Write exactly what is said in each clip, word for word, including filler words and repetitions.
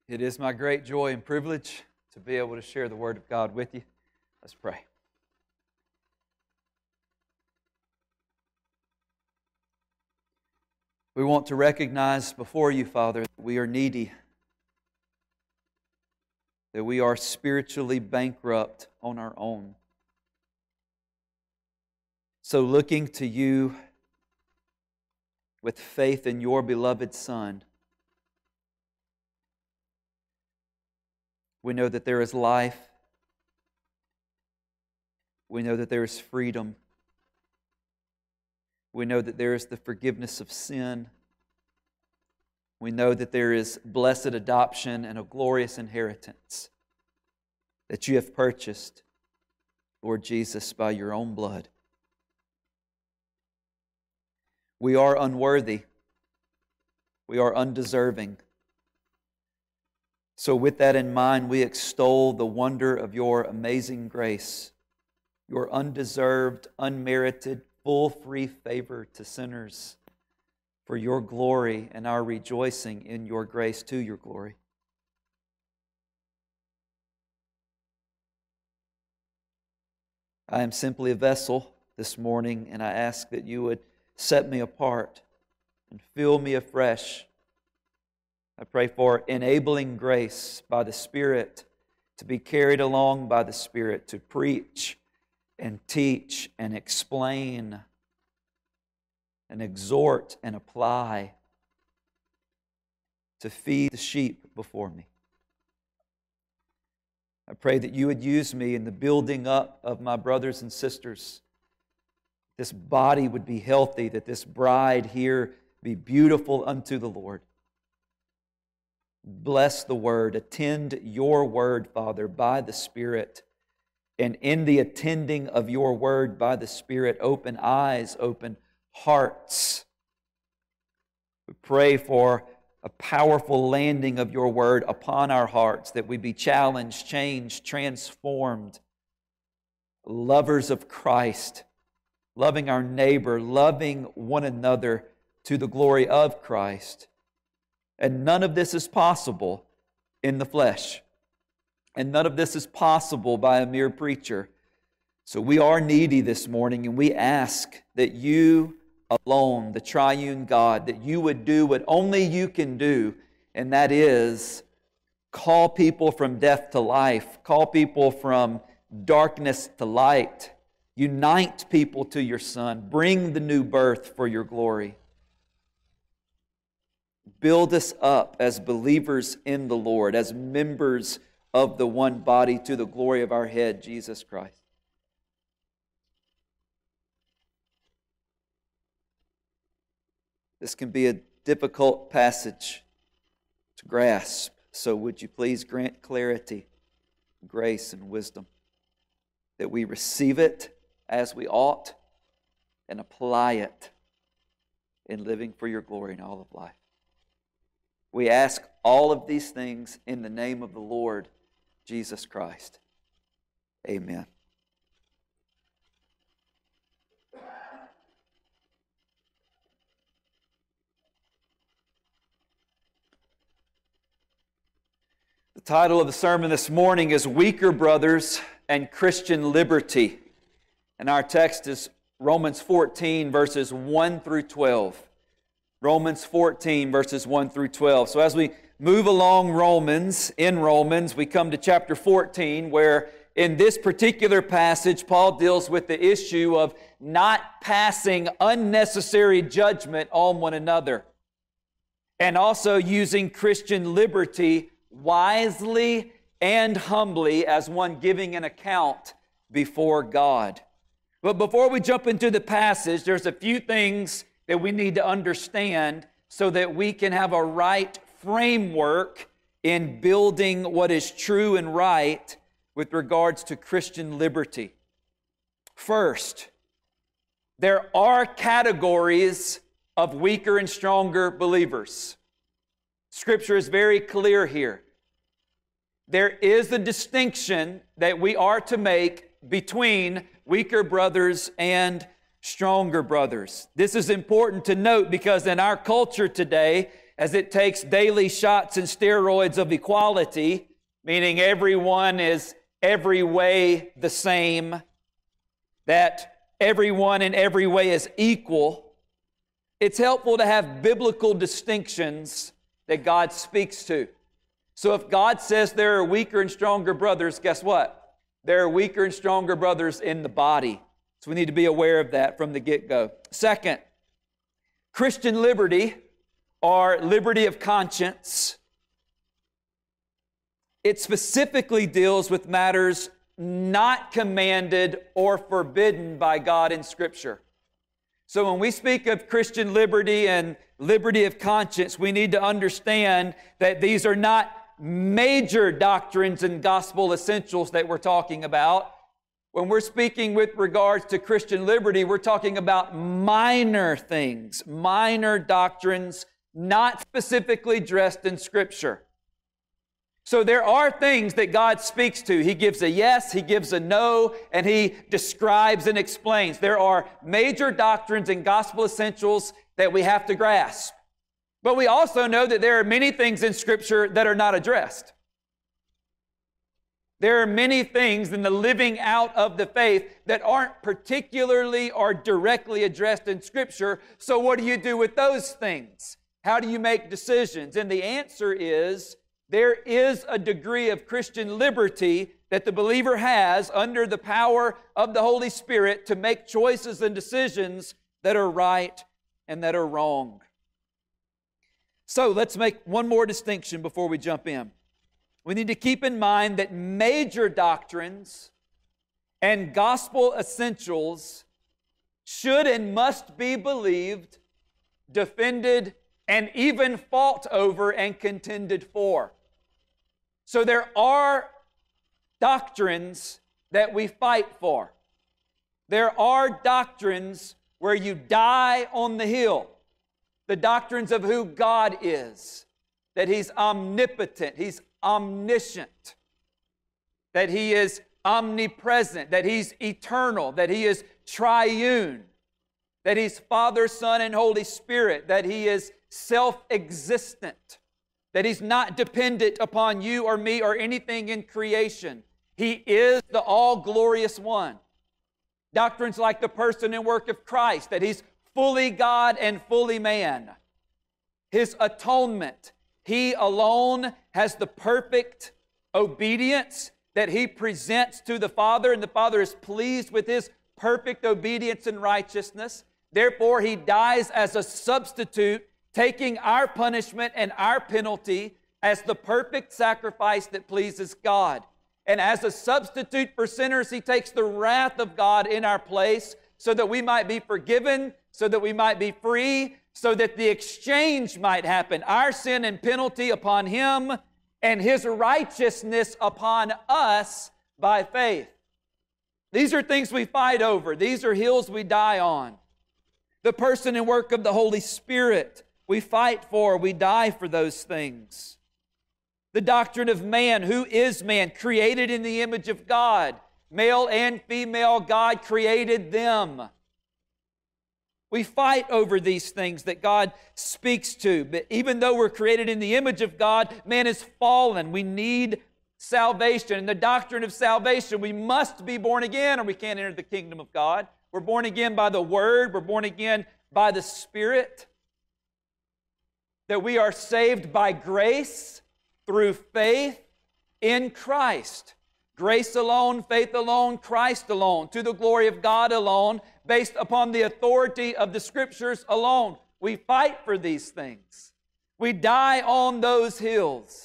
It is my great joy and privilege to be able to share the Word of God with you. Let's pray. We want to recognize before you, Father, that we are needy, that we are spiritually bankrupt on our own. So looking to you with faith in your beloved Son, we know that there is life. We know that there is freedom. We know that there is the forgiveness of sin. We know that there is blessed adoption and a glorious inheritance that you have purchased, Lord Jesus, by your own blood. We are unworthy. We are undeserving. So with that in mind, we extol the wonder of your amazing grace, your undeserved, unmerited, full free favor to sinners for your glory and our rejoicing in your grace to your glory. I am simply a vessel this morning, and I ask that you would set me apart and fill me afresh. I pray for enabling grace by the Spirit to be carried along by the Spirit to preach and teach and explain and exhort and apply, to feed the sheep before me. I pray that you would use me in the building up of my brothers and sisters. This body would be healthy, that this bride here be beautiful unto the Lord. Bless the Word. Attend your Word, Father, by the Spirit. And in the attending of your Word by the Spirit, open eyes, open hearts. We pray for a powerful landing of your Word upon our hearts, that we be challenged, changed, transformed, lovers of Christ, loving our neighbor, loving one another to the glory of Christ. And none of this is possible in the flesh. And none of this is possible by a mere preacher. So we are needy this morning, and we ask that you alone, the triune God, that you would do what only you can do, and that is call people from death to life, call people from darkness to light, unite people to your Son, bring the new birth for your glory. Build us up as believers in the Lord, as members of the one body to the glory of our head, Jesus Christ. This can be a difficult passage to grasp, so would you please grant clarity, grace, and wisdom, that we receive it as we ought and apply it in living for your glory in all of life. We ask all of these things in the name of the Lord Jesus Christ. Amen. The title of the sermon this morning is Weaker Brothers and Christian Liberty. And our text is Romans fourteen, verses one through twelve. Romans fourteen, verses one through twelve. So as we move along Romans, in Romans, we come to chapter fourteen, where in this particular passage, Paul deals with the issue of not passing unnecessary judgment on one another, and also using Christian liberty wisely and humbly as one giving an account before God. But before we jump into the passage, there's a few things that we need to understand so that we can have a right framework in building what is true and right with regards to Christian liberty. First, there are categories of weaker and stronger believers. Scripture is very clear here. There is a distinction that we are to make between weaker brothers and stronger brothers. This is important to note because in our culture today, as it takes daily shots and steroids of equality, meaning everyone is every way the same, that everyone in every way is equal, it's helpful to have biblical distinctions that God speaks to. So if God says there are weaker and stronger brothers, guess what? There are weaker and stronger brothers in the body. So we need to be aware of that from the get-go. Second, Christian liberty, or liberty of conscience, it specifically deals with matters not commanded or forbidden by God in Scripture. So when we speak of Christian liberty and liberty of conscience, we need to understand that these are not major doctrines and gospel essentials that we're talking about. When we're speaking with regards to Christian liberty, we're talking about minor things, minor doctrines, not specifically addressed in Scripture. So there are things that God speaks to. He gives a yes, He gives a no, and He describes and explains. There are major doctrines and gospel essentials that we have to grasp. But we also know that there are many things in Scripture that are not addressed. There are many things in the living out of the faith that aren't particularly or directly addressed in Scripture. So what do you do with those things? How do you make decisions? And the answer is, there is a degree of Christian liberty that the believer has under the power of the Holy Spirit to make choices and decisions that are right and that are wrong. So let's make one more distinction before we jump in. We need to keep in mind that major doctrines and gospel essentials should and must be believed, defended, and even fought over and contended for. So there are doctrines that we fight for. There are doctrines where you die on the hill. The doctrines of who God is, that He's omnipotent, He's omniscient, that He is omnipresent, that He's eternal, that He is triune, that He's Father, Son, and Holy Spirit, that He is self-existent, that He's not dependent upon you or me or anything in creation. He is the all-glorious one. Doctrines like the person and work of Christ, that He's fully God and fully man. His atonement. He alone has the perfect obedience that He presents to the Father, and the Father is pleased with His perfect obedience and righteousness. Therefore, He dies as a substitute, taking our punishment and our penalty as the perfect sacrifice that pleases God. And as a substitute for sinners, He takes the wrath of God in our place so that we might be forgiven, so that we might be free, so that the exchange might happen. Our sin and penalty upon Him, and His righteousness upon us by faith. These are things we fight over. These are hills we die on. The person and work of the Holy Spirit we fight for, we die for those things. The doctrine of man. Who is man? Created in the image of God. Male and female, God created them. We fight over these things that God speaks to. But even though we're created in the image of God, man is fallen. We need salvation. And the doctrine of salvation, we must be born again or we can't enter the kingdom of God. We're born again by the Word. We're born again by the Spirit. That we are saved by grace through faith in Christ. Grace alone, faith alone, Christ alone, to the glory of God alone, based upon the authority of the Scriptures alone. We fight for these things. We die on those hills.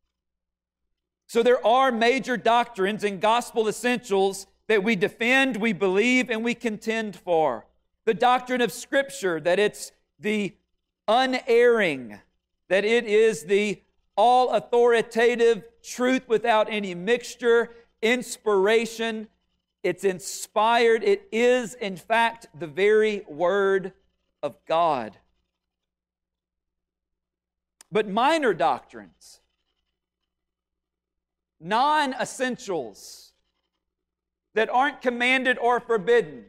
So there are major doctrines and gospel essentials that we defend, we believe, and we contend for. The doctrine of Scripture, that it's the unerring, that it is the all-authoritative truth without any mixture, inspiration. It's inspired. It is, in fact, the very Word of God. But minor doctrines, non-essentials that aren't commanded or forbidden,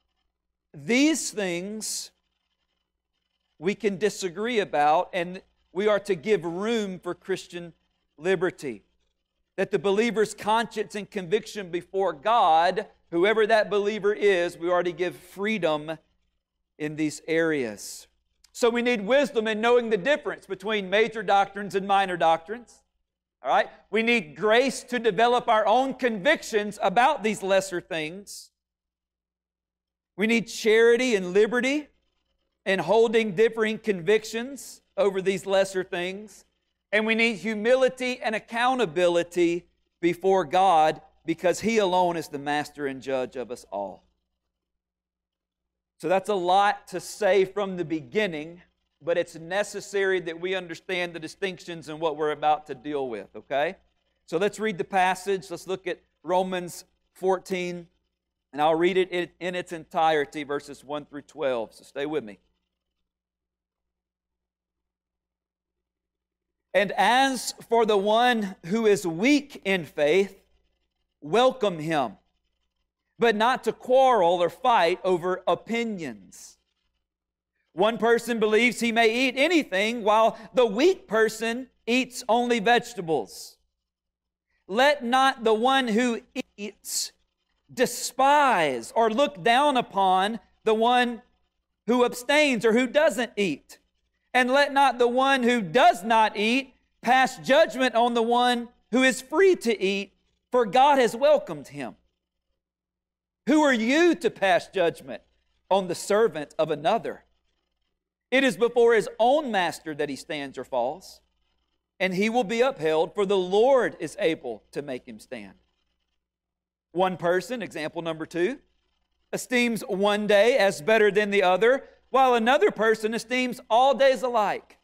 these things we can disagree about, and we are to give room for Christian liberty. That the believer's conscience and conviction before God, whoever that believer is, we are to give freedom in these areas. So we need wisdom in knowing the difference between major doctrines and minor doctrines. All right? We need grace to develop our own convictions about these lesser things. We need charity and liberty in holding differing convictions over these lesser things. And we need humility and accountability before God because He alone is the master and judge of us all. So that's a lot to say from the beginning, but it's necessary that we understand the distinctions in what we're about to deal with, okay? So let's read the passage. Let's look at Romans fourteen, and I'll read it in its entirety, verses one through twelve. So stay with me. And as for the one who is weak in faith, welcome him, but not to quarrel or fight over opinions. One person believes he may eat anything, while the weak person eats only vegetables. Let not the one who eats despise or look down upon the one who abstains or who doesn't eat. And let not the one who does not eat pass judgment on the one who is free to eat, for God has welcomed him. Who are you to pass judgment on the servant of another? It is before his own master that he stands or falls, and he will be upheld, for the Lord is able to make him stand. One person, example number two, esteems one day as better than the other, while another person esteems all days alike.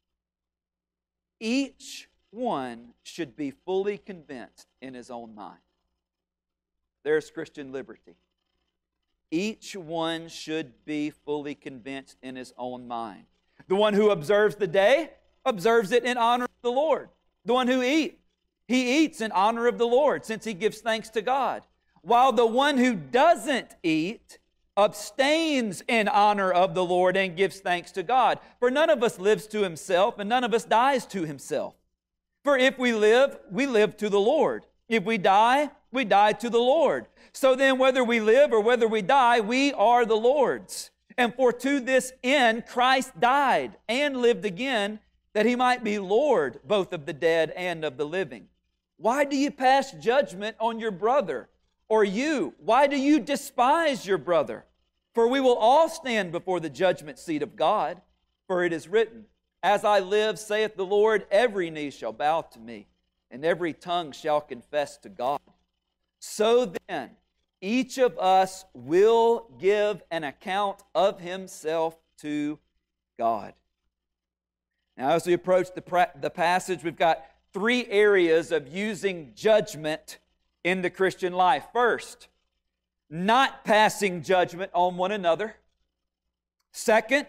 Each one should be fully convinced in his own mind. There's Christian liberty. Each one should be fully convinced in his own mind. The one who observes the day, observes it in honor of the Lord. The one who eats, he eats in honor of the Lord, since he gives thanks to God. While the one who doesn't eat abstains in honor of the Lord and gives thanks to God. For none of us lives to himself, and none of us dies to himself. For if we live, we live to the Lord. If we die, we die to the Lord. So then, whether we live or whether we die, we are the Lord's. And for to this end Christ died and lived again, that he might be Lord both of the dead and of the living. Why do you pass judgment on your brother? Or you, why do you despise your brother? For we will all stand before the judgment seat of God. For it is written, As I live, saith the Lord, every knee shall bow to me, and every tongue shall confess to God. So then, each of us will give an account of himself to God. Now, as we approach the, pra- the passage, we've got three areas of using judgment in the Christian life. First, not passing judgment on one another. Second,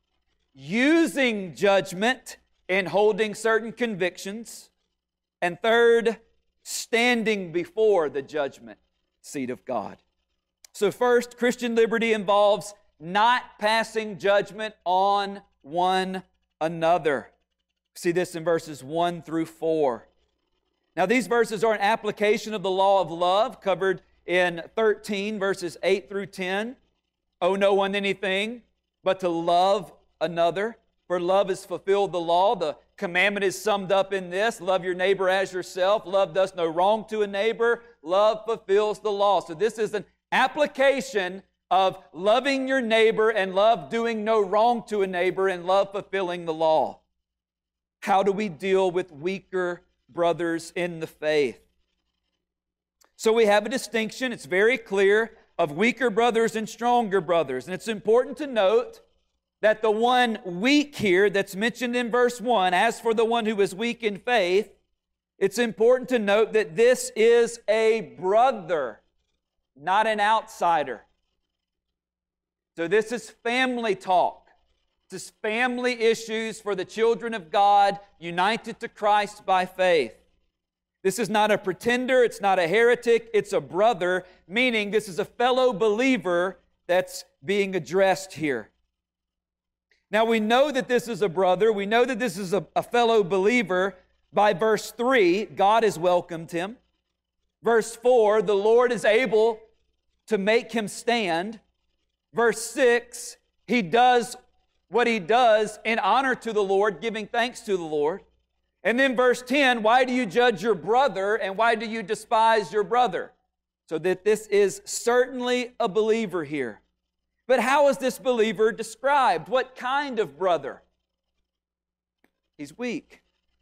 using judgment in holding certain convictions. And third, standing before the judgment seat of God. So first, Christian liberty involves not passing judgment on one another. See this in verses one through four. Now, these verses are an application of the law of love covered in thirteen, verses eight through ten. Owe no one anything but to love another, for love has fulfilled the law. The commandment is summed up in this: love your neighbor as yourself. Love does no wrong to a neighbor. Love fulfills the law. So this is an application of loving your neighbor and love doing no wrong to a neighbor and love fulfilling the law. How do we deal with weaker brothers in the faith? So we have a distinction, it's very clear, of weaker brothers and stronger brothers. And it's important to note that the one weak here that's mentioned in verse one, as for the one who is weak in faith, it's important to note that this is a brother, not an outsider. So this is family talk. This is family issues for the children of God united to Christ by faith. This is not a pretender, it's not a heretic, it's a brother, meaning this is a fellow believer that's being addressed here. Now we know that this is a brother. We know that this is a, a fellow believer by verse three. God has welcomed him. Verse four, the Lord is able to make him stand. Verse six, he does what he does in honor to the Lord, giving thanks to the Lord. And then verse ten, why do you judge your brother and why do you despise your brother? So that this is certainly a believer here. But how is this believer described? What kind of brother? He's weak.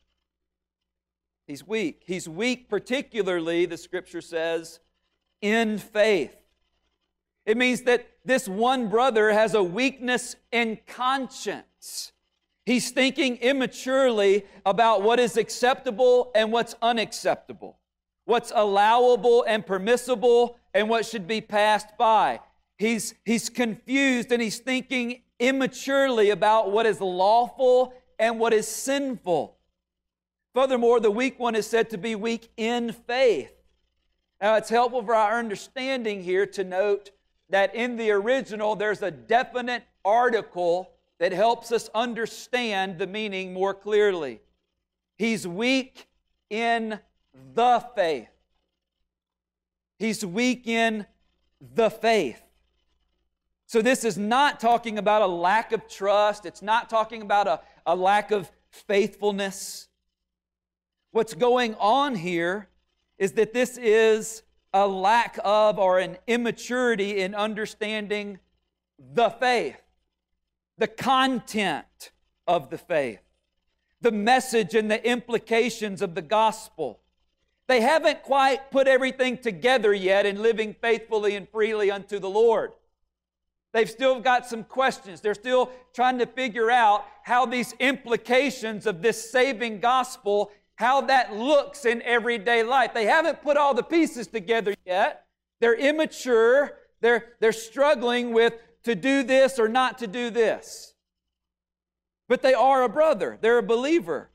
He's weak. He's weak particularly, the Scripture says, in faith. It means that this one brother has a weakness in conscience. He's thinking immaturely about what is acceptable and what's unacceptable, what's allowable and permissible, and what should be passed by. He's, he's confused and he's thinking immaturely about what is lawful and what is sinful. Furthermore, the weak one is said to be weak in faith. Now, it's helpful for our understanding here to note that in the original, there's a definite article that helps us understand the meaning more clearly. He's weak in the faith. He's weak in the faith. So this is not talking about a lack of trust. It's not talking about a, a lack of faithfulness. What's going on here is that this is a lack of or an immaturity in understanding the faith, the content of the faith, the message and the implications of the gospel. They haven't quite put everything together yet in living faithfully and freely unto the Lord. They've still got some questions. They're still trying to figure out how these implications of this saving gospel, how that looks in everyday life. They haven't put all the pieces together yet. They're immature. They're, they're struggling with to do this or not to do this. But they are a brother. They're a believer.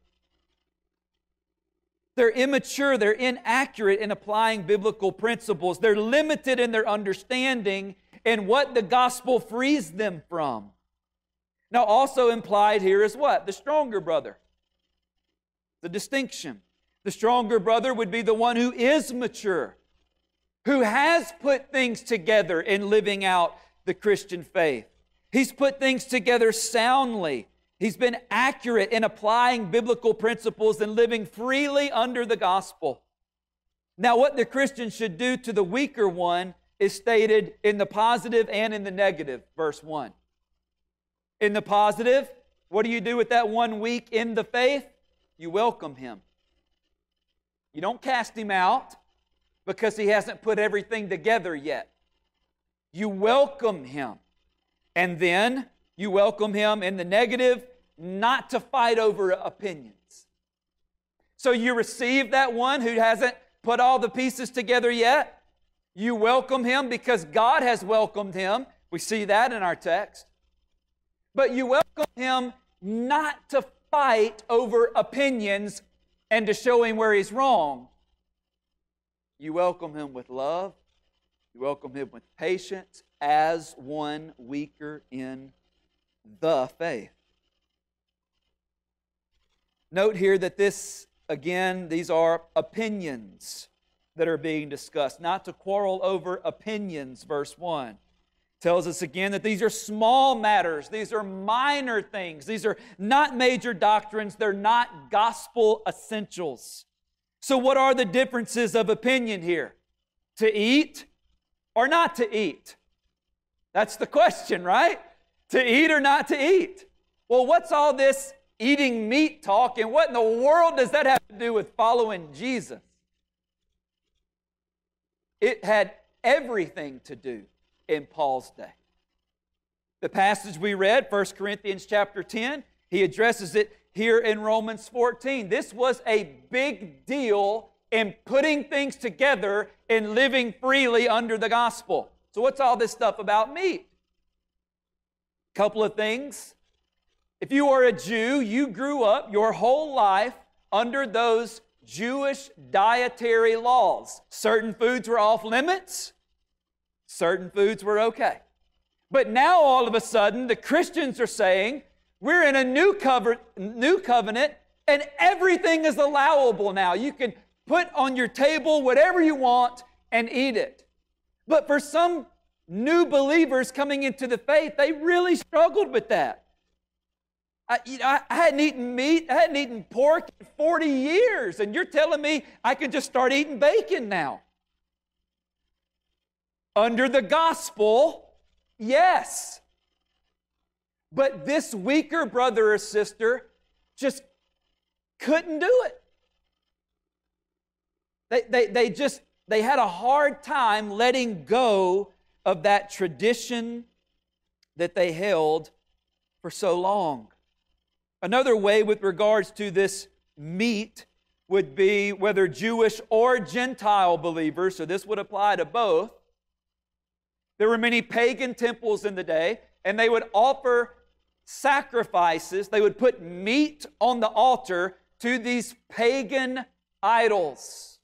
They're immature. They're inaccurate in applying biblical principles. They're limited in their understanding and what the gospel frees them from. Now, also implied here is what? The stronger brother. The distinction. The stronger brother would be the one who is mature, who has put things together in living out the Christian faith. He's put things together soundly. He's been accurate in applying biblical principles and living freely under the gospel. Now, what the Christian should do to the weaker one is stated in the positive and in the negative, verse one. In the positive, what do you do with that one weak in the faith? You welcome him. You don't cast him out because he hasn't put everything together yet. You welcome him. And then you welcome him in the negative, not to fight over opinions. So you receive that one who hasn't put all the pieces together yet. You welcome him because God has welcomed him. We see that in our text. But you welcome him not to fight over opinions and to show him where he's wrong. You welcome him with love. You welcome him with patience as one weaker in the faith. Note here that this, again, these are opinions that are being discussed. Not to quarrel over opinions, verse one. Tells us again that these are small matters. These are minor things. These are not major doctrines. They're not gospel essentials. So what are the differences of opinion here? To eat or not to eat? That's the question, right? To eat or not to eat? Well, what's all this eating meat talk, and what in the world does that have to do with following Jesus? It had everything to do in Paul's day. The passage we read, First Corinthians chapter ten, he addresses it here in Romans fourteen. This was a big deal in putting things together and living freely under the gospel. So what's all this stuff about meat? Couple of things. If you are a Jew, you grew up your whole life under those Jewish dietary laws. Certain foods were off limits. Certain foods were okay. But now all of a sudden, the Christians are saying We're in a new covenant, new covenant, and everything is allowable now. You can put on your table whatever you want and eat it. But for some new believers coming into the faith, they really struggled with that. I, you know, I hadn't eaten meat, I hadn't eaten pork in forty years, and you're telling me I can just start eating bacon now. Under the gospel, yes. But this weaker brother or sister just couldn't do it. They, they, they just, they had a hard time letting go of that tradition that they held for so long. Another way with regards to this meat would be whether Jewish or Gentile believers, so this would apply to both. There were many pagan temples in the day, and they would offer sacrifices. They would put meat on the altar to these pagan idols.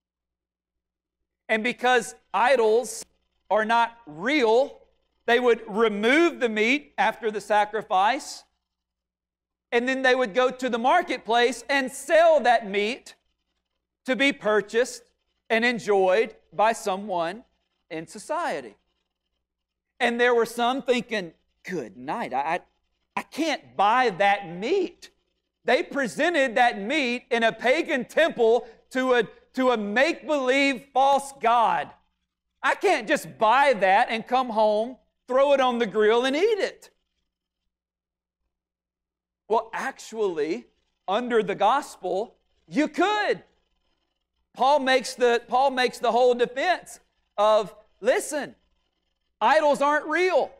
And because idols are not real, they would remove the meat after the sacrifice, and then they would go to the marketplace and sell that meat to be purchased and enjoyed by someone in society. And there were some thinking, good night, I, I can't buy that meat. They presented that meat in a pagan temple to a, to a make-believe false god. I can't just buy that and come home, throw it on the grill, and eat it. Well, actually, under the gospel, you could. Paul makes the, Paul makes the whole defense of, listen, idols aren't real.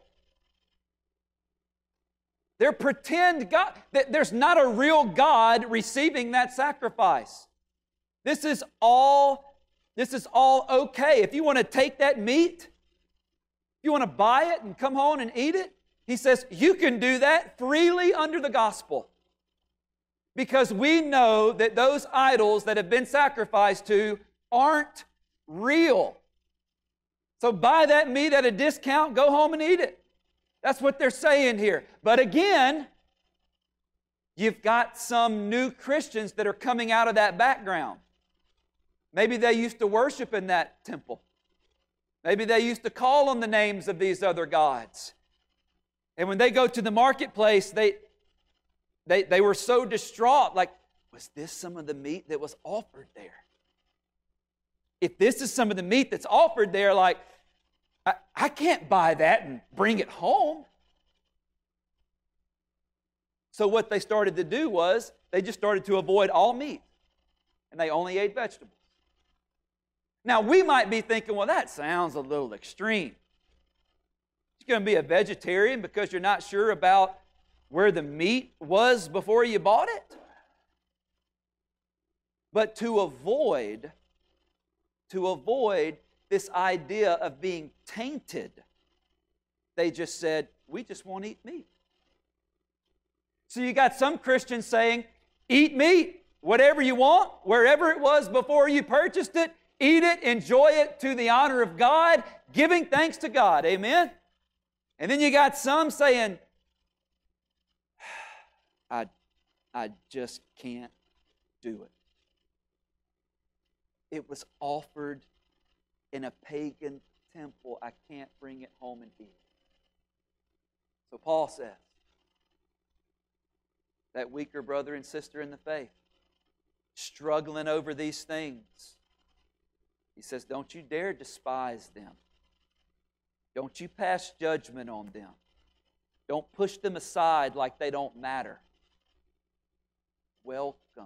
They're pretend God. There's not a real God receiving that sacrifice. This is all, this is all okay. If you want to take that meat, if you want to buy it and come home and eat it, he says you can do that freely under the gospel. Because we know that those idols that have been sacrificed to aren't real. So buy that meat at a discount, go home and eat it. That's what they're saying here. But again, you've got some new Christians that are coming out of that background. Maybe they used to worship in that temple. Maybe they used to call on the names of these other gods. And when they go to the marketplace, they, they, they were so distraught, like, was this some of the meat that was offered there? If this is some of the meat that's offered there, like, I, I can't buy that and bring it home. So what they started to do was, they just started to avoid all meat. And they only ate vegetables. Now, we might be thinking, well, that sounds a little extreme. You're going to be a vegetarian because you're not sure about where the meat was before you bought it? But to avoid, to avoid this idea of being tainted, they just said, we just won't eat meat. So you got some Christians saying, eat meat, whatever you want, wherever it was before you purchased it, eat it, enjoy it to the honor of God, giving thanks to God. Amen? And then you got some saying, I, I just can't do it. It was offered in a pagan temple. I can't bring it home and eat it. So Paul says, that weaker brother and sister in the faith, struggling over these things, he says, don't you dare despise them. Don't you pass judgment on them. Don't push them aside like they don't matter. Welcome them.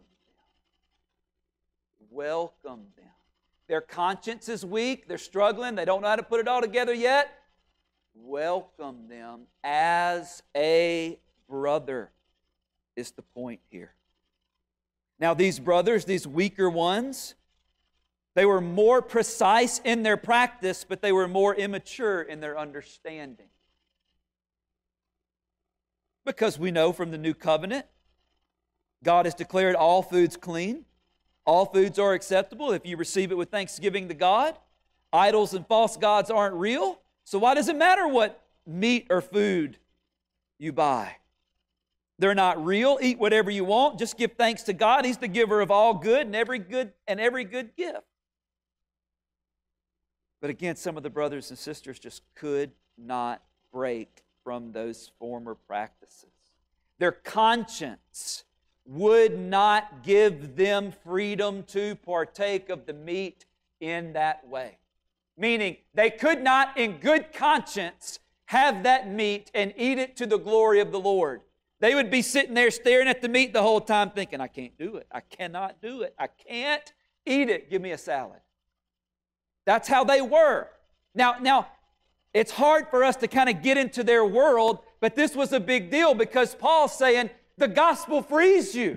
Welcome them. Their conscience is weak. They're struggling. They don't know how to put it all together yet. Welcome them as a brother is the point here. Now, these brothers, these weaker ones, they were more precise in their practice, but they were more immature in their understanding. Because we know from the New Covenant, God has declared all foods clean. All foods are acceptable if you receive it with thanksgiving to God. Idols and false gods aren't real. So why does it matter what meat or food you buy? They're not real. Eat whatever you want. Just give thanks to God. He's the giver of all good and every good and every good gift. But again, some of the brothers and sisters just could not break from those former practices. Their conscience would not give them freedom to partake of the meat in that way. Meaning, they could not in good conscience have that meat and eat it to the glory of the Lord. They would be sitting there staring at the meat the whole time thinking, I can't do it. I cannot do it. I can't eat it. Give me a salad. That's how they were. Now, now it's hard for us to kind of get into their world, but this was a big deal because Paul's saying the gospel frees you.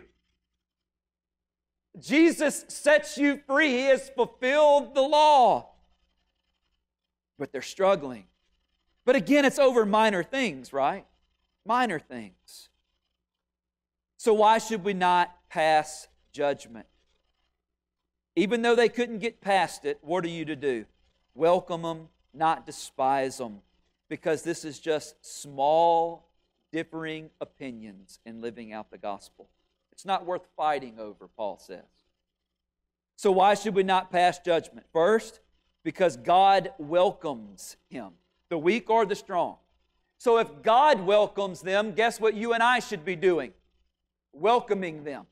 Jesus sets you free. He has fulfilled the law. But they're struggling. But again, it's over minor things, right? Minor things. So why should we not pass judgment? Even though they couldn't get past it, what are you to do? Welcome them, not despise them, because this is just small, differing opinions in living out the gospel. It's not worth fighting over, Paul says. So why should we not pass judgment? First, because God welcomes him, the weak or the strong. So if God welcomes them, guess what you and I should be doing? Welcoming them.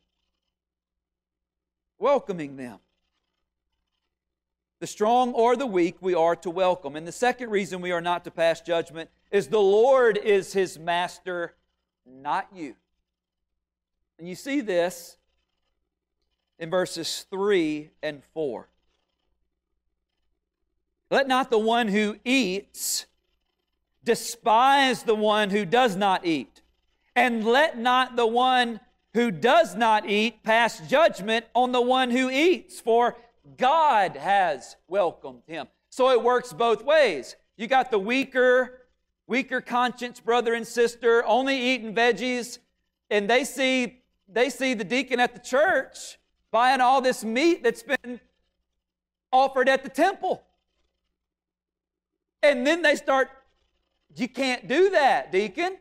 Welcoming them. The strong or the weak we are to welcome. And the second reason we are not to pass judgment is the Lord is his master, not you. And you see this in verses three and four. Let not the one who eats despise the one who does not eat. And let not the one who does not eat pass judgment on the one who eats, for God has welcomed him. So it works both ways. You got the weaker, weaker conscience brother and sister only eating veggies, and they see, they see the deacon at the church buying all this meat that's been offered at the temple. And then they start, you can't do that, deacon.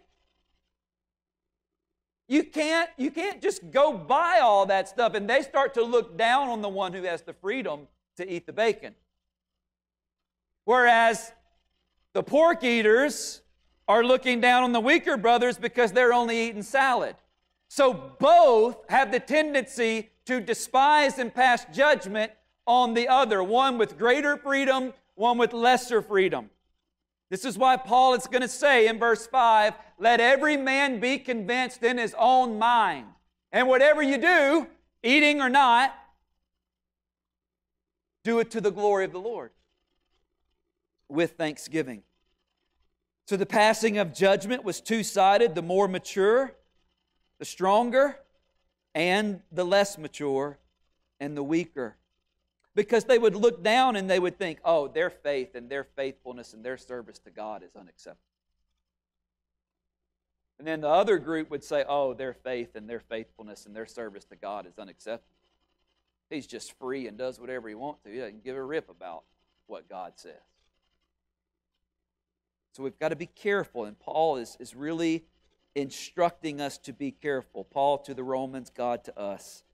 You can't, you can't just go buy all that stuff. And they start to look down on the one who has the freedom to eat the bacon. Whereas the pork eaters are looking down on the weaker brothers because they're only eating salad. So both have the tendency to despise and pass judgment on the other, one with greater freedom, one with lesser freedom. This is why Paul is going to say in verse five, let every man be convinced in his own mind. And whatever you do, eating or not, do it to the glory of the Lord with thanksgiving. So the passing of judgment was two-sided, the more mature, the stronger, and the less mature, and the weaker. Because they would look down and they would think, oh, their faith and their faithfulness and their service to God is unacceptable. And then the other group would say, oh, their faith and their faithfulness and their service to God is unacceptable. He's just free and does whatever he wants to. He doesn't give a rip about what God says. So we've got to be careful, and Paul is, is really instructing us to be careful. Paul to the Romans, God to us.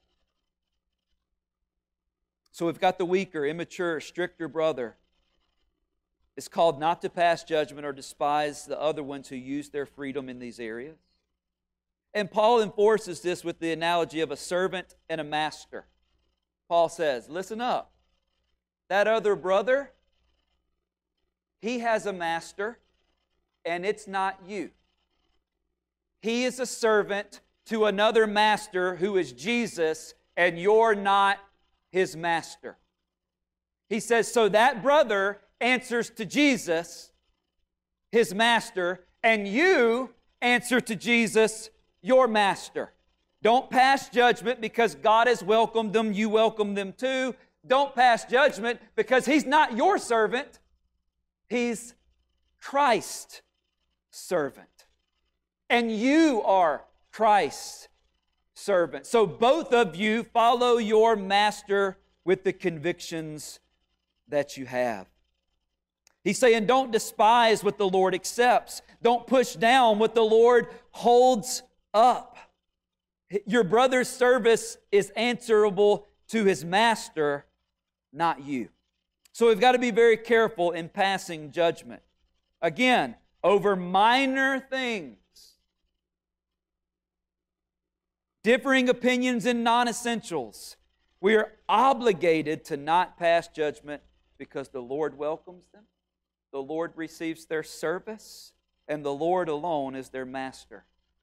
So we've got the weaker, immature, stricter brother. It's called not to pass judgment or despise the other ones who use their freedom in these areas. And Paul enforces this with the analogy of a servant and a master. Paul says, listen up. That other brother, he has a master, and it's not you. He is a servant to another master who is Jesus, and you're not his master. He says, so that brother answers to Jesus, his master, and you answer to Jesus, your master. Don't pass judgment because God has welcomed them, you welcome them too. Don't pass judgment because he's not your servant. He's Christ's servant. And you are Christ's servant. So both of you follow your master with the convictions that you have. He's saying don't despise what the Lord accepts. Don't push down what the Lord holds up. Your brother's service is answerable to his master, not you. So we've got to be very careful in passing judgment. Again, over minor things. Differing opinions in non-essentials. We are obligated to not pass judgment because the Lord welcomes them, the Lord receives their service, and the Lord alone is their master,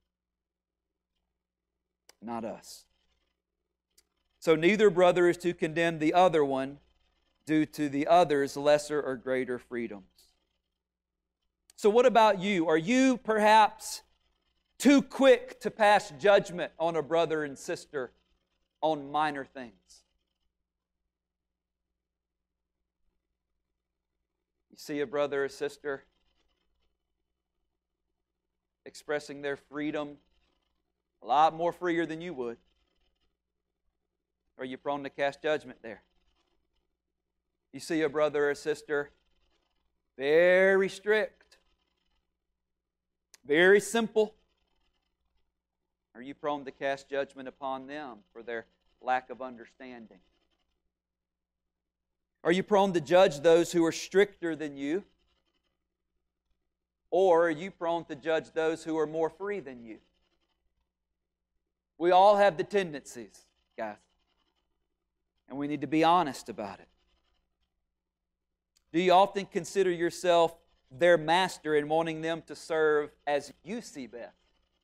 not us. So neither brother is to condemn the other one due to the other's lesser or greater freedoms. So what about you? Are you perhaps too quick to pass judgment on a brother and sister on minor things? You see a brother or sister expressing their freedom a lot more freer than you would. Are you prone to cast judgment there? You see a brother or sister very strict, very simple. Are you prone to cast judgment upon them for their lack of understanding? Are you prone to judge those who are stricter than you? Or are you prone to judge those who are more free than you? We all have the tendencies, guys. And we need to be honest about it. Do you often consider yourself their master in wanting them to serve as you see best?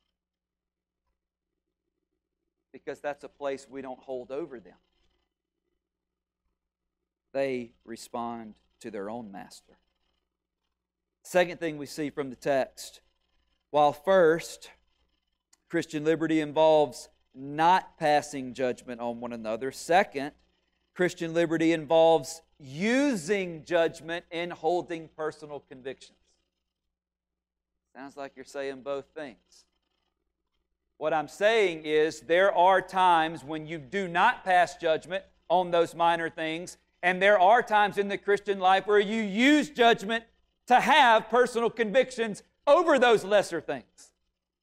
Because that's a place we don't hold over them. They respond to their own master. Second thing we see from the text, while first, Christian liberty involves not passing judgment on one another. Second, Christian liberty involves using judgment in holding personal convictions. Sounds like you're saying both things. What I'm saying is there are times when you do not pass judgment on those minor things, and there are times in the Christian life where you use judgment to have personal convictions over those lesser things.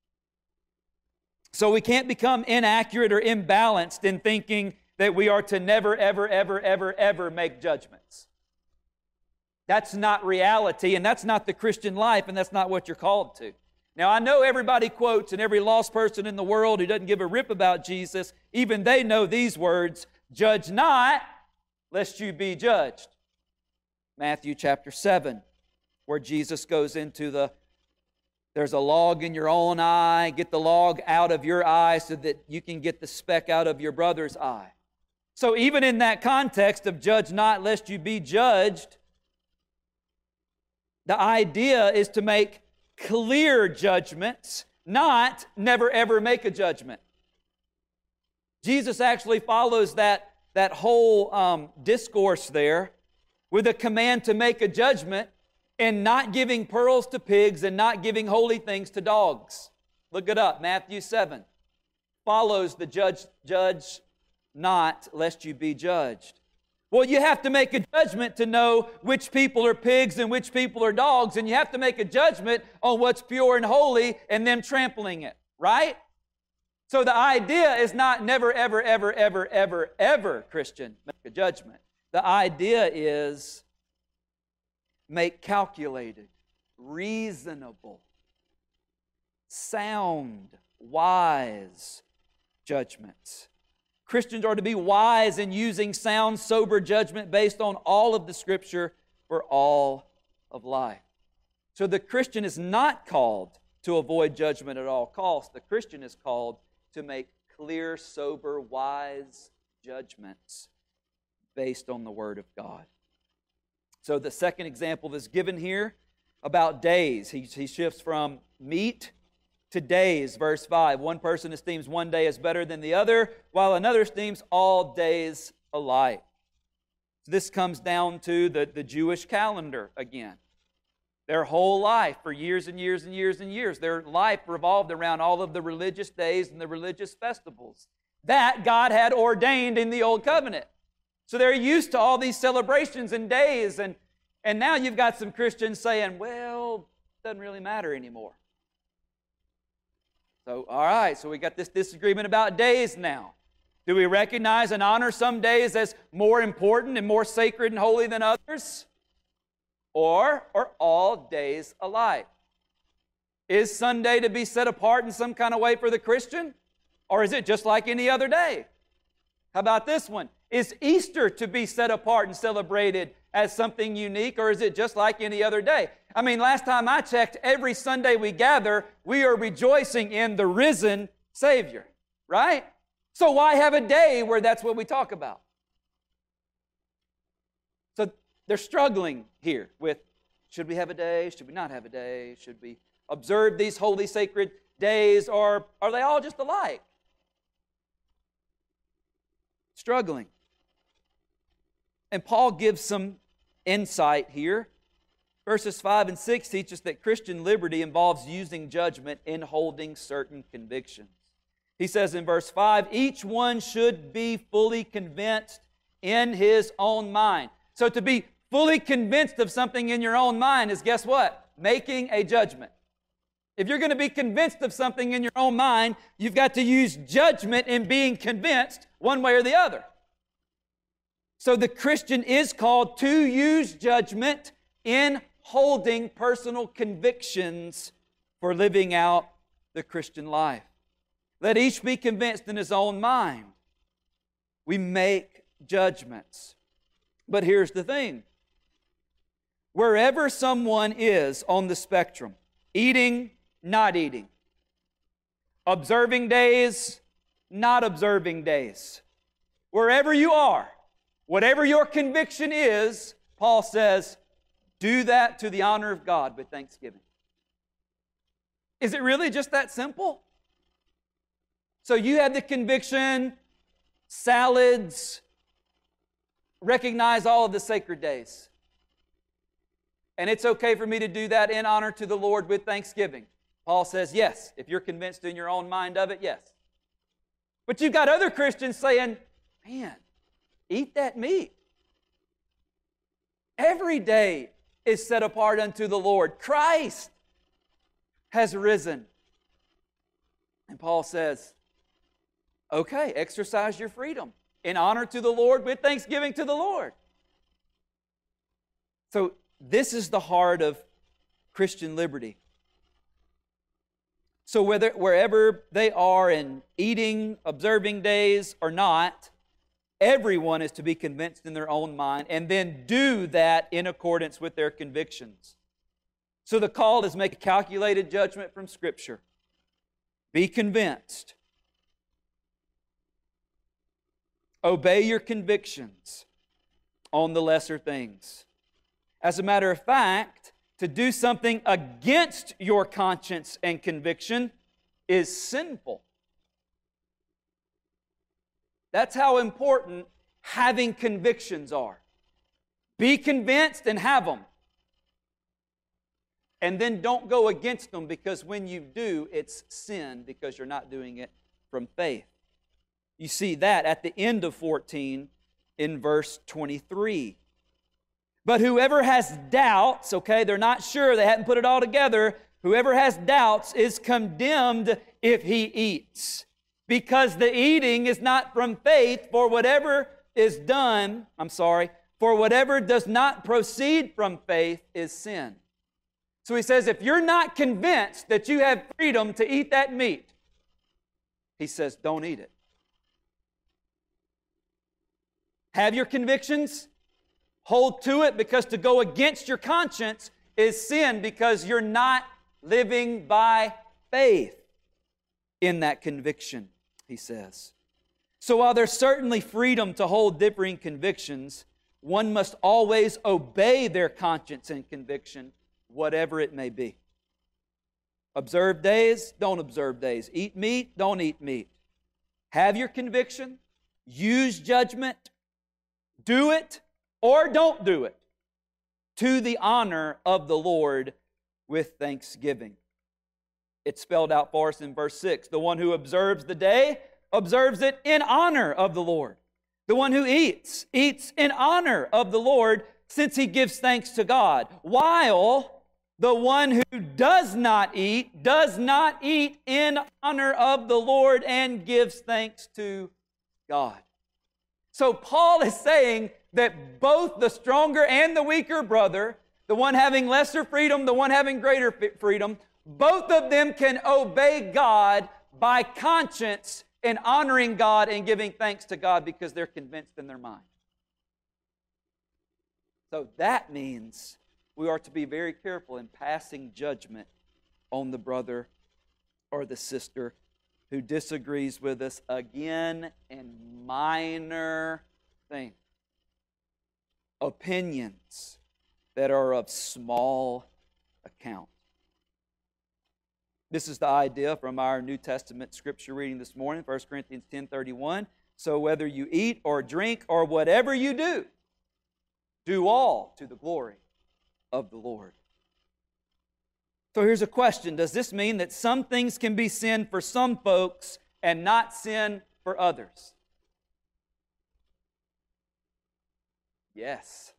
So we can't become inaccurate or imbalanced in thinking that we are to never, ever, ever, ever, ever make judgments. That's not reality, and that's not the Christian life, and that's not what you're called to. Now, I know everybody quotes, and every lost person in the world who doesn't give a rip about Jesus, even they know these words, "Judge not, lest you be judged." Matthew chapter seven, where Jesus goes into the, there's a log in your own eye, get the log out of your eye so that you can get the speck out of your brother's eye. So even in that context of judge not lest you be judged, the idea is to make clear judgments, not never ever make a judgment. Jesus actually follows that, that whole um, discourse there with a command to make a judgment and not giving pearls to pigs and not giving holy things to dogs. Look it up. Matthew seven follows the judge, judge not lest you be judged. Well, you have to make a judgment to know which people are pigs and which people are dogs, and you have to make a judgment on what's pure and holy and them trampling it, right? So the idea is not never, ever, ever, ever, ever, ever, Christian, make a judgment. The idea is make calculated, reasonable, sound, wise judgments. Christians are to be wise in using sound, sober judgment based on all of the Scripture for all of life. So the Christian is not called to avoid judgment at all costs. The Christian is called to make clear, sober, wise judgments based on the Word of God. So the second example that's given here about days, he, he shifts from meat to days, verse five. One person esteems one day as better than the other, while another esteems all days alike. So this comes down to the, the Jewish calendar again. Their whole life, for years and years and years and years, their life revolved around all of the religious days and the religious festivals that God had ordained in the Old Covenant. So they're used to all these celebrations and days, and, and now you've got some Christians saying, well, it doesn't really matter anymore. So, all right, so we got this disagreement about days now. Do we recognize and honor some days as more important and more sacred and holy than others? Or are all days alike? Is Sunday to be set apart in some kind of way for the Christian? Or is it just like any other day? How about this one? Is Easter to be set apart and celebrated as something unique, or is it just like any other day? I mean, last time I checked, every Sunday we gather, we are rejoicing in the risen Savior, right? So why have a day where that's what we talk about? So they're struggling here with, should we have a day? Should we not have a day? Should we observe these holy sacred days, or are they all just alike? Struggling. And Paul gives some insight here. Verses five and six teach us that Christian liberty involves using judgment in holding certain convictions. He says in verse five, each one should be fully convinced in his own mind. So to be fully convinced of something in your own mind is, guess what? Making a judgment. If you're going to be convinced of something in your own mind, you've got to use judgment in being convinced one way or the other. So the Christian is called to use judgment in holding personal convictions for living out the Christian life. Let each be convinced in his own mind. We make judgments. But here's the thing. Wherever someone is on the spectrum, eating, not eating, observing days, not observing days, wherever you are, whatever your conviction is, Paul says, do that to the honor of God with thanksgiving. Is it really just that simple? So you have the conviction, salads, recognize all of the sacred days. And it's okay for me to do that in honor to the Lord with thanksgiving. Paul says, yes. If you're convinced in your own mind of it, yes. But you've got other Christians saying, man, eat that meat. Every day is set apart unto the Lord. Christ has risen. And Paul says, okay, exercise your freedom in honor to the Lord with thanksgiving to the Lord. So this is the heart of Christian liberty. So whether wherever they are in eating, observing days or not, everyone is to be convinced in their own mind and then do that in accordance with their convictions. So the call is make a calculated judgment from Scripture. Be convinced. Obey your convictions on the lesser things. As a matter of fact, to do something against your conscience and conviction is sinful. That's how important having convictions are. Be convinced and have them. And then don't go against them, because when you do, it's sin because you're not doing it from faith. You see that at the end of fourteen in verse twenty-three. But whoever has doubts, okay, they're not sure, they hadn't put it all together, whoever has doubts is condemned if he eats. Because the eating is not from faith, for whatever is done, I'm sorry, for whatever does not proceed from faith is sin. So he says, if you're not convinced that you have freedom to eat that meat, he says, don't eat it. Have your convictions, hold to it, because to go against your conscience is sin, because you're not living by faith in that conviction, he says. So while there's certainly freedom to hold differing convictions, one must always obey their conscience and conviction, whatever it may be. Observe days, don't observe days. Eat meat, don't eat meat. Have your conviction, use judgment, do it or don't do it to the honor of the Lord with thanksgiving. It's spelled out for us in verse six. The one who observes the day observes it in honor of the Lord. The one who eats, eats in honor of the Lord, since he gives thanks to God, while The one who does not eat, does not eat in honor of the Lord and gives thanks to God. So Paul is saying that both the stronger and the weaker brother, the one having lesser freedom, the one having greater freedom, both of them can obey God by conscience in honoring God and giving thanks to God because they're convinced in their mind. So that means we are to be very careful in passing judgment on the brother or the sister who disagrees with us, again, in minor things. Opinions that are of small account. This is the idea from our New Testament scripture reading this morning, First Corinthians ten thirty-one. So whether you eat or drink or whatever you do, do all to the glory of the Lord. So here's a question. Does this mean that some things can be sin for some folks and not sin for others? Yes.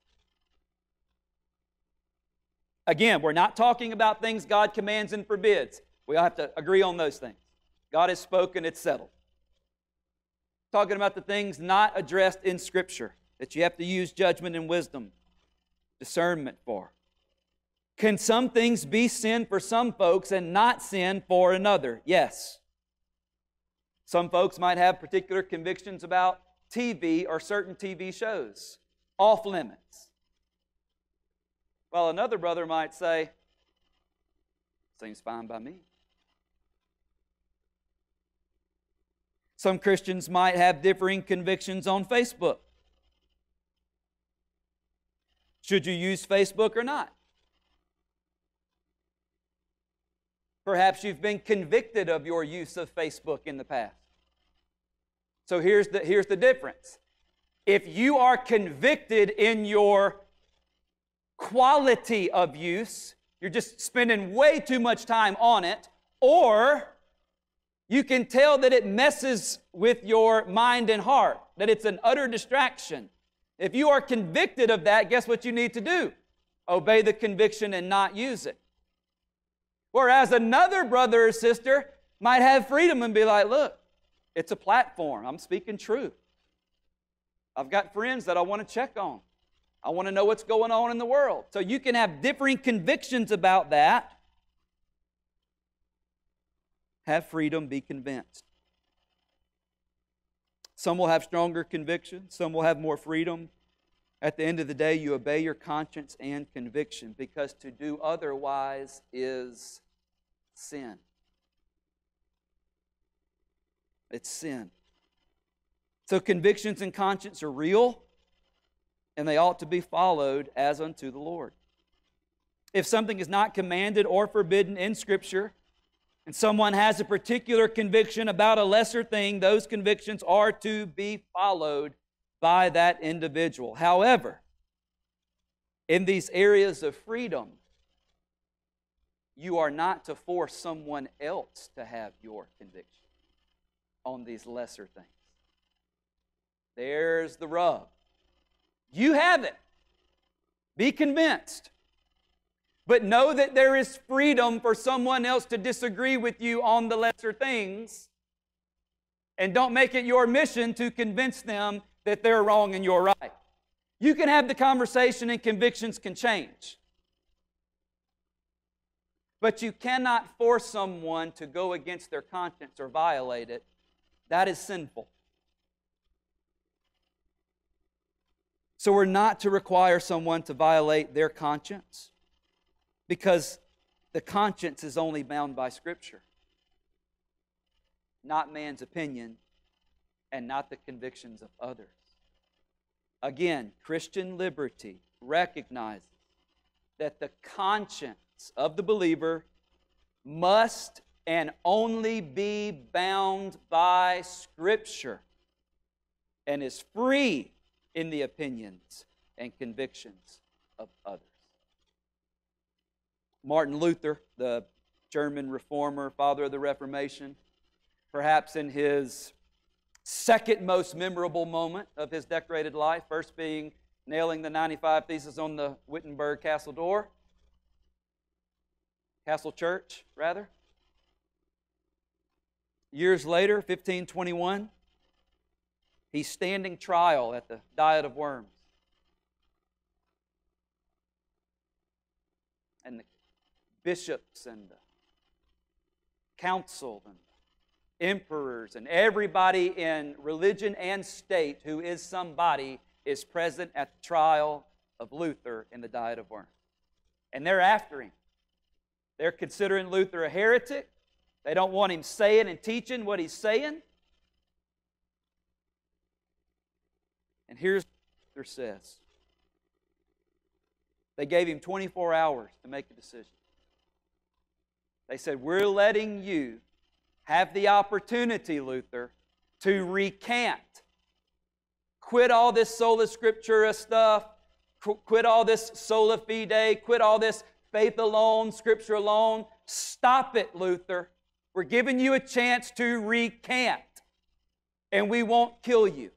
Again, we're not talking about things God commands and forbids. We all have to agree on those things. God has spoken, it's settled. Talking about the things not addressed in Scripture that you have to use judgment and wisdom, discernment for. Can some things be sin for some folks and not sin for another? Yes. Some folks might have particular convictions about T V or certain T V shows. Off limits. Well, another brother might say, seems fine by me. Some Christians might have differing convictions on Facebook. Should you use Facebook or not? Perhaps you've been convicted of your use of Facebook in the past. So here's the, here's the difference. If you are convicted in your quality of use, you're just spending way too much time on it, or you can tell that it messes with your mind and heart, that it's an utter distraction. If you are convicted of that, guess what you need to do? Obey the conviction and not use it. Whereas another brother or sister might have freedom and be like, look, it's a platform. I'm speaking truth. I've got friends that I want to check on. I want to know what's going on in the world. So you can have differing convictions about that. Have freedom, be convinced. Some will have stronger convictions. Some will have more freedom. At the end of the day, you obey your conscience and conviction, because to do otherwise is sin. It's sin. So convictions and conscience are real, and they ought to be followed as unto the Lord. If something is not commanded or forbidden in Scripture, and someone has a particular conviction about a lesser thing, those convictions are to be followed by that individual. However, in these areas of freedom, you are not to force someone else to have your conviction on these lesser things. There's the rub. You have it. Be convinced. But know that there is freedom for someone else to disagree with you on the lesser things. And don't make it your mission to convince them that they're wrong and you're right. You can have the conversation and convictions can change. But you cannot force someone to go against their conscience or violate it. That is sinful. So we're not to require someone to violate their conscience, because the conscience is only bound by Scripture, not man's opinion and not the convictions of others. Again, Christian liberty recognizes that the conscience of the believer must and only be bound by Scripture and is free in the opinions and convictions of others. Martin Luther, the German reformer, father of the Reformation, perhaps in his second most memorable moment of his decorated life, first being nailing the ninety-five Theses on the Wittenberg castle door, Castle Church, rather. Years later, fifteen twenty-one, he's standing trial at the Diet of Worms. And the bishops and the council and emperors and everybody in religion and state who is somebody is present at the trial of Luther in the Diet of Worms. And they're after him. They're considering Luther a heretic. They don't want him saying and teaching what he's saying. And here's what Luther says. They gave him twenty-four hours to make a decision. They said, we're letting you have the opportunity, Luther, to recant. Quit all this sola scriptura stuff. Quit all this sola fide. Quit all this faith alone, Scripture alone. Stop it, Luther. We're giving you a chance to recant, and we won't kill you.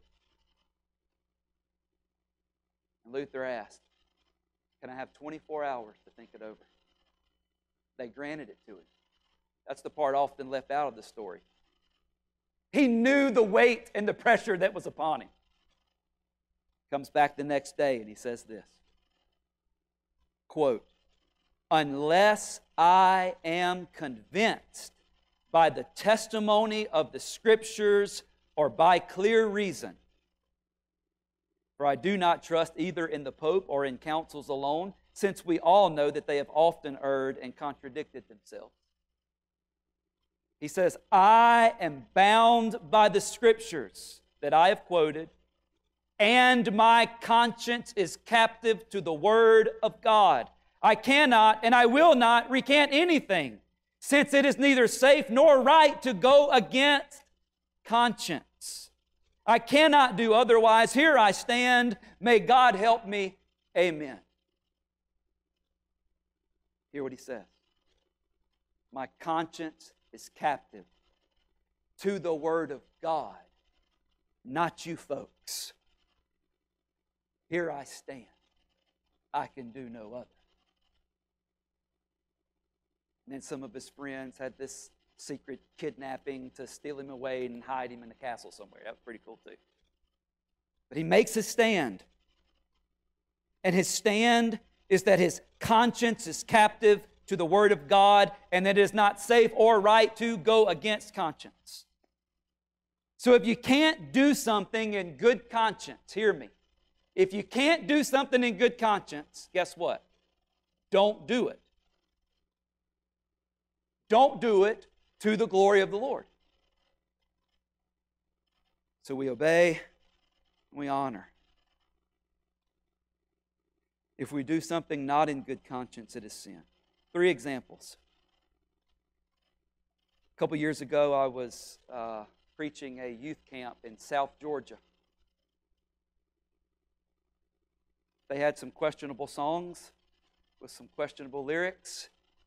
And Luther asked, can I have twenty-four hours to think it over? They granted it to him. That's the part often left out of the story. He knew the weight and the pressure that was upon him. Comes back the next day and he says this, quote, unless I am convinced by the testimony of the Scriptures or by clear reason, for I do not trust either in the Pope or in councils alone, since we all know that they have often erred and contradicted themselves. He says, I am bound by the Scriptures that I have quoted, and my conscience is captive to the Word of God. I cannot and I will not recant anything, since it is neither safe nor right to go against conscience. I cannot do otherwise. Here I stand. May God help me. Amen. Hear what he says. My conscience is captive to the Word of God, not you folks. Here I stand. I can do no other. And then some of his friends had this secret kidnapping to steal him away and hide him in the castle somewhere. That was pretty cool too. But he makes his stand. And his stand is that his conscience is captive to the Word of God and that it is not safe or right to go against conscience. So if you can't do something in good conscience, hear me. If you can't do something in good conscience, guess what? Don't do it. Don't do it to the glory of the Lord. So we obey and we honor. If we do something not in good conscience, it is sin. Three examples. A couple years ago, I was uh, preaching a youth camp in South Georgia. They had some questionable songs with some questionable lyrics.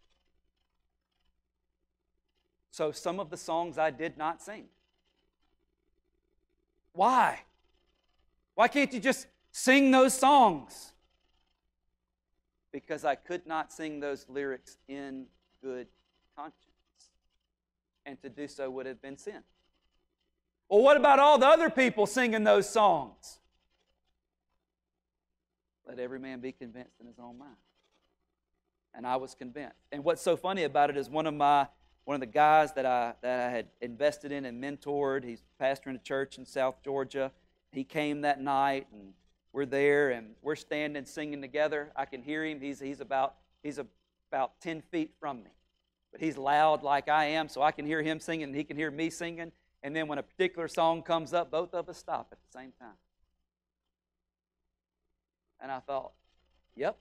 So some of the songs I did not sing. Why? Why can't you just sing those songs? Because I could not sing those lyrics in good conscience. And to do so would have been sin. Well, what about all the other people singing those songs? Let every man be convinced in his own mind. And I was convinced. And what's so funny about it is one of my one of the guys that I that I had invested in and mentored, he's pastoring a church in South Georgia. He came that night and we're there and we're standing singing together. I can hear him. He's he's about he's about ten feet from me. But he's loud like I am, so I can hear him singing and he can hear me singing. And then when a particular song comes up, both of us stop at the same time. And I thought, yep.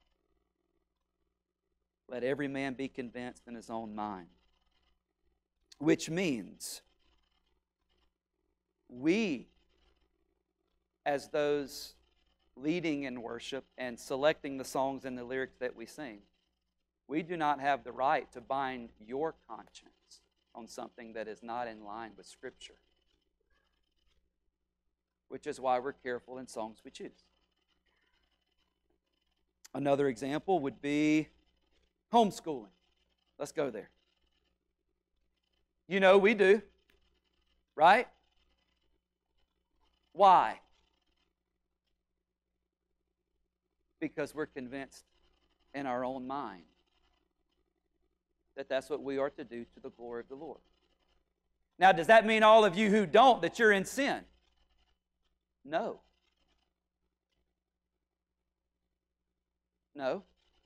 Let every man be convinced in his own mind. Which means we, as those leading in worship and selecting the songs and the lyrics that we sing, we do not have the right to bind your conscience on something that is not in line with Scripture. Which is why we're careful in songs we choose. Another example would be homeschooling. Let's go there. You know we do, right? Why? Because we're convinced in our own mind that that's what we are to do to the glory of the Lord. Now, does that mean all of you who don't, that you're in sin? No. No.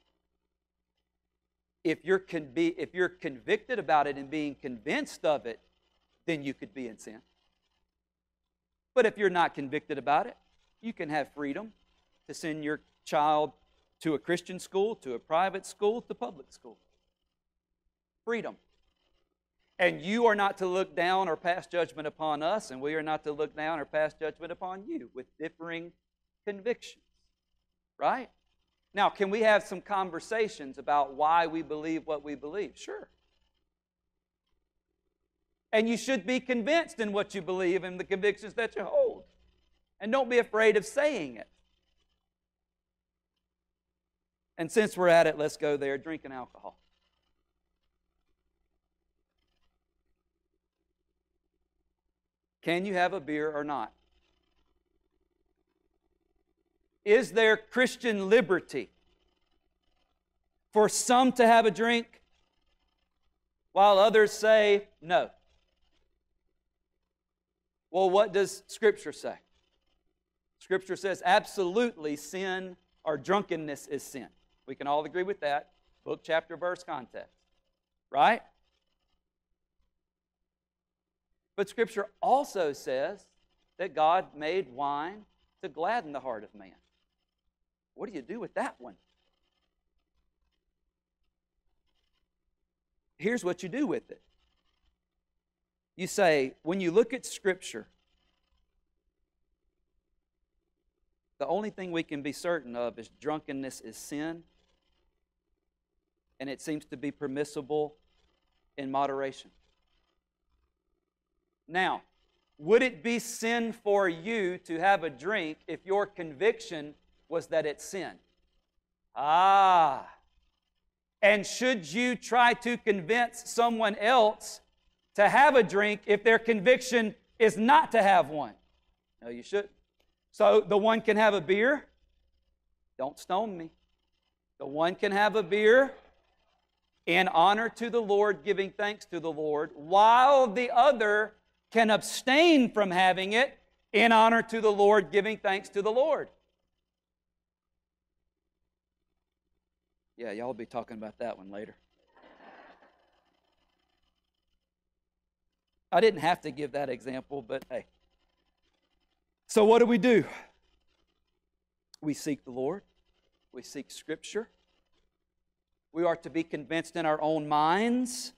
If you're, con- be, if you're convicted about it and being convinced of it, then you could be in sin. But if you're not convicted about it, you can have freedom to send your child to a Christian school, to a private school, to public school. Freedom. And you are not to look down or pass judgment upon us, and we are not to look down or pass judgment upon you with differing convictions. Right? Now, can we have some conversations about why we believe what we believe? Sure. And you should be convinced in what you believe and the convictions that you hold. And don't be afraid of saying it. And since we're at it, let's go there, drinking alcohol. Can you have a beer or not? Is there Christian liberty for some to have a drink while others say no? Well, what does Scripture say? Scripture says absolutely sin or drunkenness is sin. We can all agree with that. Book, chapter, verse, context. Right? But Scripture also says that God made wine to gladden the heart of man. What do you do with that one? Here's what you do with it. You say, when you look at Scripture, the only thing we can be certain of is drunkenness is sin, and it seems to be permissible in moderation. Now, would it be sin for you to have a drink if your conviction was that it's sin? Ah. And should you try to convince someone else to have a drink if their conviction is not to have one? No, you shouldn't. So the one can have a beer. Don't stone me. The one can have a beer in honor to the Lord, giving thanks to the Lord, while the other can abstain from having it in honor to the Lord, giving thanks to the Lord. Yeah, y'all will be talking about that one later. I didn't have to give that example, but hey. So what do we do? We seek the Lord. We seek Scripture. We are to be convinced in our own minds.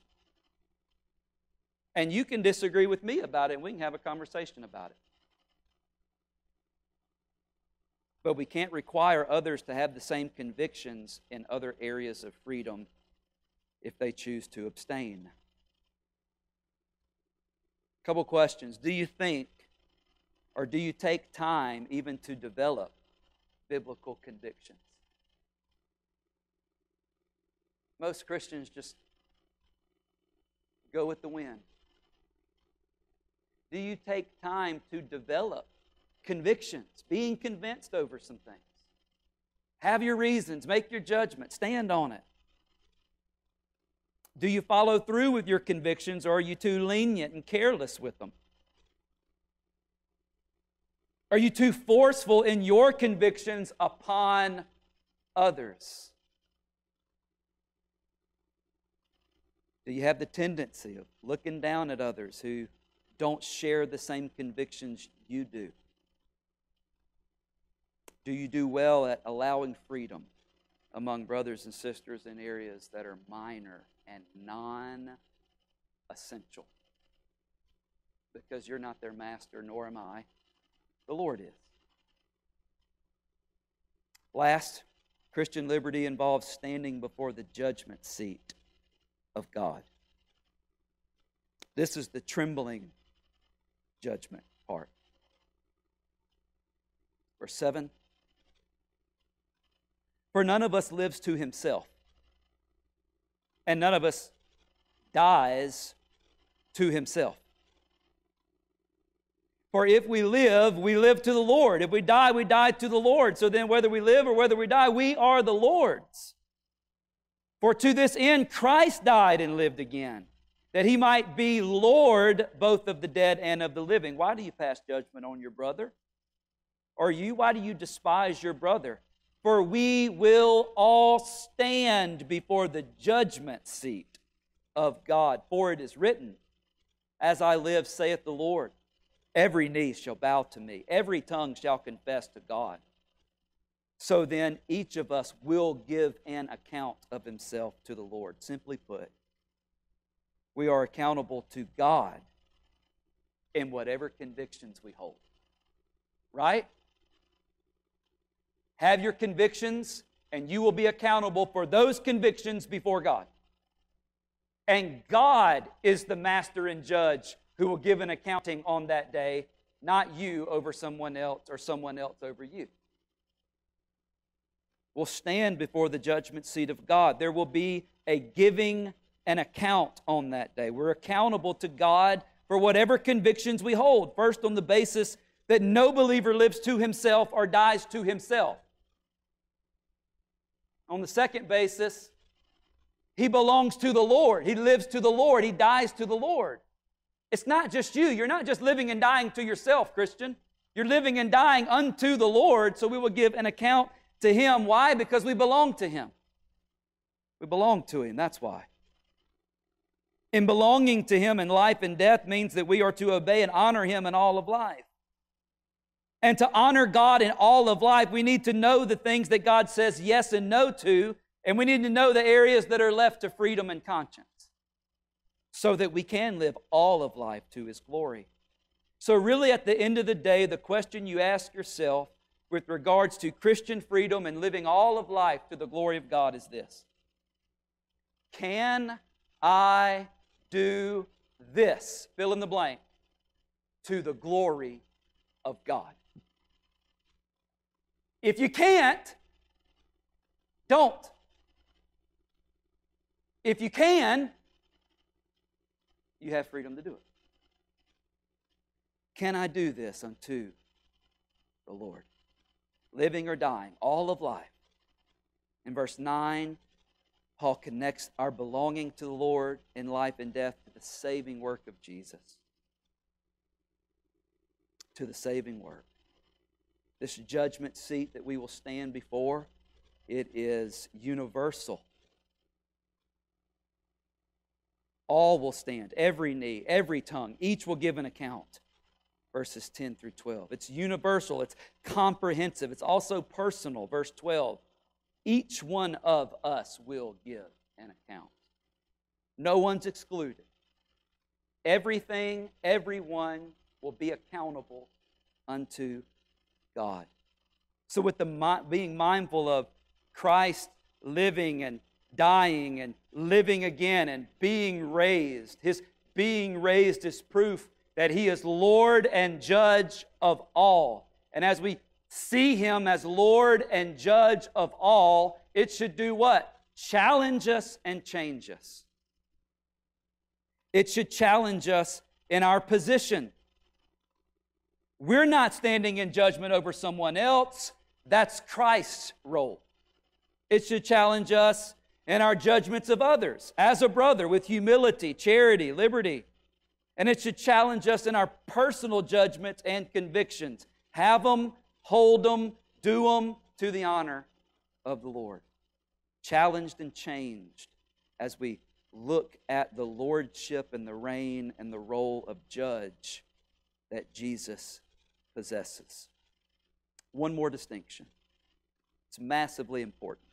And you can disagree with me about it, and we can have a conversation about it. But we can't require others to have the same convictions in other areas of freedom if they choose to abstain. A couple questions. Do you think, or do you take time even to develop biblical convictions? Most Christians just go with the wind. Do you take time to develop convictions, being convinced over some things? Have your reasons, make your judgment, stand on it. Do you follow through with your convictions, or are you too lenient and careless with them? Are you too forceful in your convictions upon others? Do you have the tendency of looking down at others who don't share the same convictions you do? Do you do well at allowing freedom among brothers and sisters in areas that are minor and non-essential? Because you're not their master, nor am I. The Lord is. Last, Christian liberty involves standing before the judgment seat of God. This is the trembling judgment part. Verse seven. For none of us lives to himself, and none of us dies to himself. For if we live, we live to the Lord. If we die, we die to the Lord. So then whether we live or whether we die, we are the Lord's. For to this end Christ died and lived again, that he might be Lord both of the dead and of the living. Why do you pass judgment on your brother? Or you, why do you despise your brother? For we will all stand before the judgment seat of God. For it is written, as I live, saith the Lord, every knee shall bow to me, every tongue shall confess to God. So then each of us will give an account of himself to the Lord. Simply put, we are accountable to God in whatever convictions we hold. Right? Have your convictions, and you will be accountable for those convictions before God. And God is the master and judge who will give an accounting on that day, not you over someone else or someone else over you. We'll stand before the judgment seat of God. There will be a giving an account on that day. We're accountable to God for whatever convictions we hold. First, on the basis that no believer lives to himself or dies to himself. On the second basis, he belongs to the Lord. He lives to the Lord. He dies to the Lord. It's not just you. You're not just living and dying to yourself, Christian. You're living and dying unto the Lord, so we will give an account to Him. Why? Because we belong to Him. We belong to Him. That's why. In belonging to Him in life and death means that we are to obey and honor Him in all of life. And to honor God in all of life, we need to know the things that God says yes and no to, and we need to know the areas that are left to freedom and conscience, so that we can live all of life to His glory. So really, at the end of the day, the question you ask yourself with regards to Christian freedom and living all of life to the glory of God is this: can I do this, fill in the blank, to the glory of God? If you can't, don't. If you can, you have freedom to do it. Can I do this unto the Lord? Living or dying, all of life. In verse nine, Paul connects our belonging to the Lord in life and death to the saving work of Jesus. To the saving work. This judgment seat that we will stand before, it is universal. All will stand, every knee, every tongue, each will give an account. Verses ten through twelve. It's universal, it's comprehensive, it's also personal. Verse twelve. Each one of us will give an account. No one's excluded. Everything, everyone will be accountable unto God. So with the being mindful of Christ living and dying and living again and being raised, His being raised is proof that He is Lord and Judge of all. And as we see Him as Lord and Judge of all, it should do what? Challenge us and change us. It should challenge us in our position. We're not standing in judgment over someone else. That's Christ's role. It should challenge us in our judgments of others, as a brother, with humility, charity, liberty. And it should challenge us in our personal judgments and convictions. Have them, hold them, do them to the honor of the Lord. Challenged and changed as we look at the lordship and the reign and the role of judge that Jesus possesses. One more distinction. It's massively important.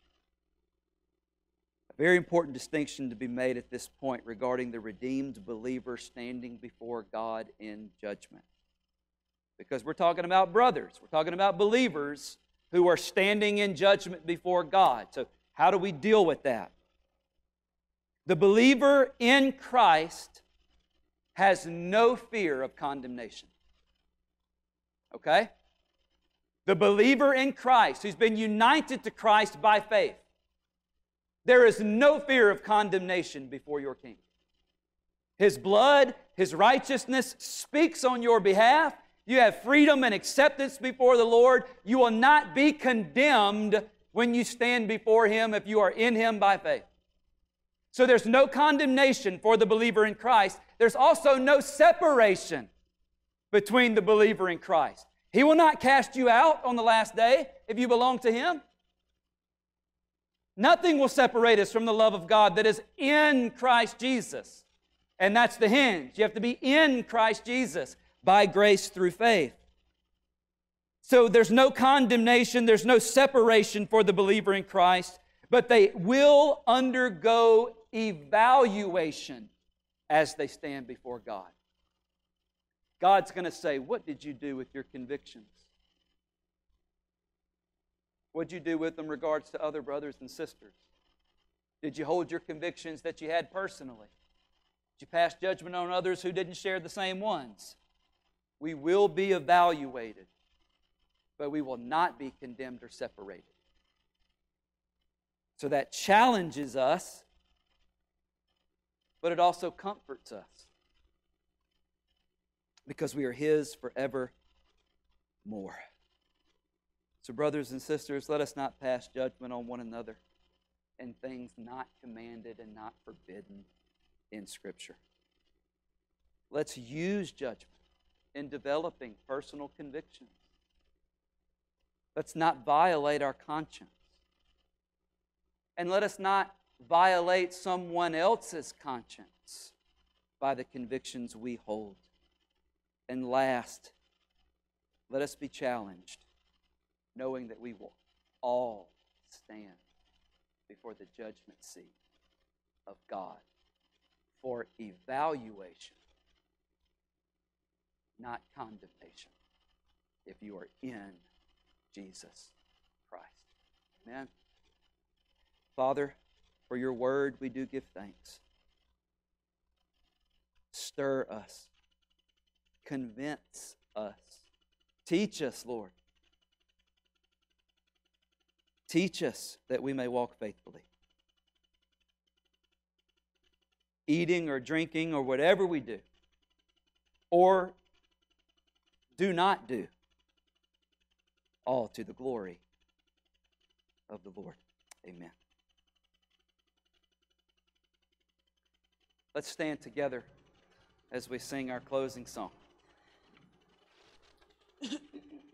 A very important distinction to be made at this point regarding the redeemed believer standing before God in judgment. Because we're talking about brothers, we're talking about believers who are standing in judgment before God. So how do we deal with that? The believer in Christ has no fear of condemnation. Okay? The believer in Christ, who's been united to Christ by faith, There is no fear of condemnation before your King. His blood, His righteousness speaks on your behalf. You have freedom and acceptance before the Lord. You will not be condemned when you stand before Him if you are in Him by faith. So there's no condemnation for the believer in Christ. There's also no separation between the believer in Christ. He will not cast you out on the last day if you belong to Him. Nothing will separate us from the love of God that is in Christ Jesus. And that's the hinge. You have to be in Christ Jesus by grace through faith. So there's no condemnation, there's no separation for the believer in Christ, but they will undergo evaluation as they stand before God. God's going to say, what did you do with your convictions? What did you do with them in regards to other brothers and sisters? Did you hold your convictions that you had personally? Did you pass judgment on others who didn't share the same ones? We will be evaluated, but we will not be condemned or separated. So that challenges us, but it also comforts us because we are His forevermore. So, brothers and sisters, let us not pass judgment on one another in things not commanded and not forbidden in Scripture. Let's use judgment in developing personal convictions. Let's not violate our conscience. And let us not violate someone else's conscience by the convictions we hold. And last, let us be challenged, knowing that we will all stand before the judgment seat of God for evaluation, not condemnation, if you are in Jesus Christ. Amen. Father, for your word we do give thanks. Stir us. Convince us. Teach us, Lord. Teach us that we may walk faithfully. Eating or drinking or whatever we do, or do not do, all to the glory of the Lord. Amen. Let's stand together as we sing our closing song.